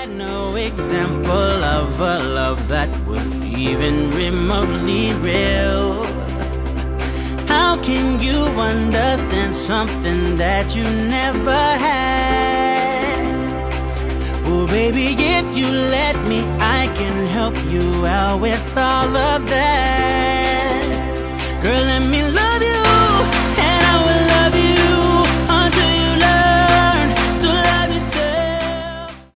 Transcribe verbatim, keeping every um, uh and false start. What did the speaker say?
had no example of a love that was even remotely real. How can you understand something that you never had? Oh baby, if you let me, I can help you out with all of that. Girl, let me love you